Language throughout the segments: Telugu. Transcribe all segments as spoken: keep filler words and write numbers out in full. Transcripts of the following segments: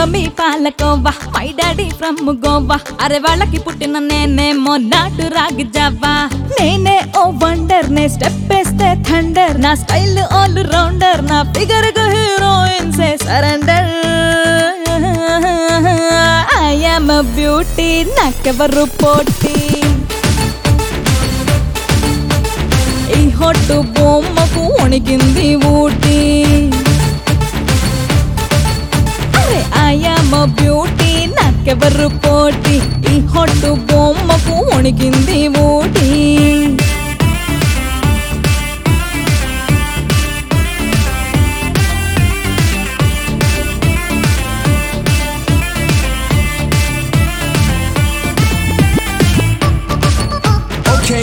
మమ్మీ పాలకోవా మై డాడీ ఫ్రమ్ గోవా అరే వాళ్ళకి పుట్టిన నేనేమో నాటు రాగి జావా నేనే ఓ వండర్ నే స్టెప్ వేస్తే థండర్ నా స్టైల్ ఆల్ రౌండర్ నా ఫిగర్ కు హీరోయిన్ సే surrender I am a beauty నాకెవరు పోటీ ఈ హొట్టు బొమ్మకు వణికింది ఊటీ అరే ఐ యామ్ ఎ బ్యూటీ నాకెవరు పోటీ ఈ హొట్టు బొమ్మకు వణికింది ఊటీ Okay.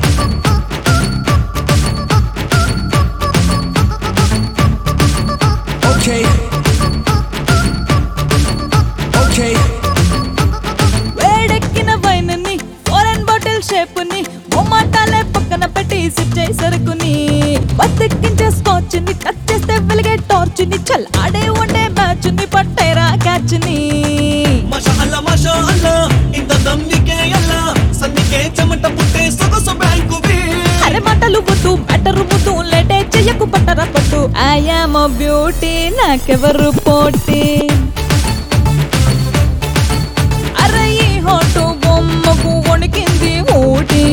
Okay. Okay. వేడెక్కిన వైన్ ని ఫారెన్ బాటిల్ షేప్ ని మొమాటాలే పక్కన పెట్టి సిప్ చేయి సరుకుని బతికించే స్కాచ్ ని కట్ చేస్తే వెలిగే టార్చ్ ని చల్ ఆడే వండే మ్యాచ్ ని పట్టేరా క్యాచ్ ని మాషా అల్లా మాషా అల్లా ఇంత దమ్మికే అల్లా సన్నికే చెమట పుట్టే సొగసు బ్యాంకువి అరే మాటలు వద్దు బెటర్ ముద్దు లేటే చెయ్యకు పట్టర పట్టు ఐ యామ్ ఎ బ్యూటీ నాకెవరు పోటీ అరే ఈ హోటు బొమ్మకు వణికింది ఊటీ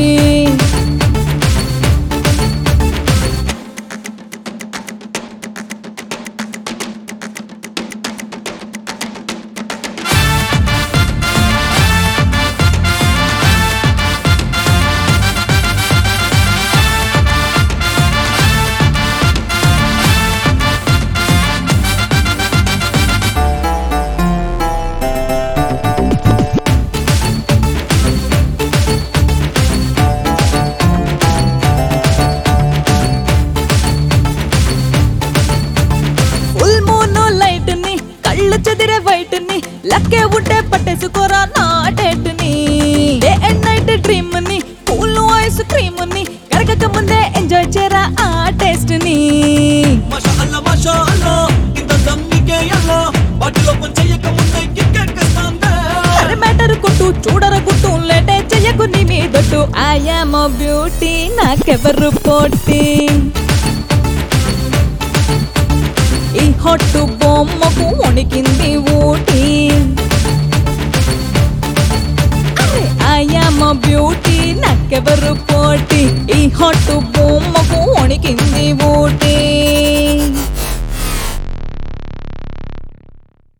కళ్ళు చెదిరే వైట్ ని లక్కే ఉంటే పట్టేసుకోరా నా డేట్ ని డే అండ్ నైట్ డ్రీమ్ ని కూల్ ఐస్ క్రీమ్ ని కరగక ముందే ఎంజాయ్ చేయరా ఆ టేస్ట్ ని మాషా అల్లా మాషా అల్లా ఇంత దమ్మికే అల్లా బాటిలో పని చెయ్యక ముందే కిక్కెక్కిస్తాందే అరే మ్యాటర్ కొట్టు చూడర గుట్టు లేటే చెయ్యకు నీ మీదొట్టు ఐ యామ్ ఎ బ్యూటీ నాకెవరు పోటీ ఈ హొట్టు బొమ్మకు వణికింది ఊటీ అరే ఐ యామ్ ఎ బ్యూటీ నాకెవరు పోటీ ఈ హొట్టు